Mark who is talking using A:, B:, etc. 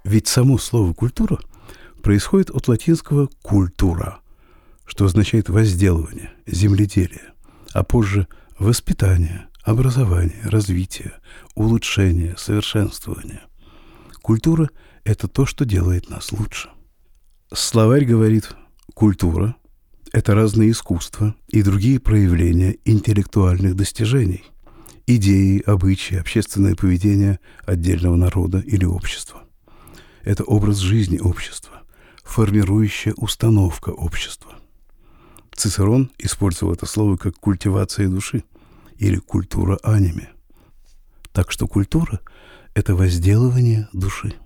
A: Ведь само слово «культура» происходит от латинского «культура», что означает возделывание, земледелие, а позже воспитание, образование, развитие, улучшение, совершенствование. Культура – это то, что делает нас лучше. Словарь говорит: культура – это разные искусства и другие проявления интеллектуальных достижений, идеи, обычаи, общественное поведение отдельного народа или общества. Это образ жизни общества, формирующая установка общества. Цицерон использовал это слово как культивация души или культура аниме. Так что культура – это возделывание души.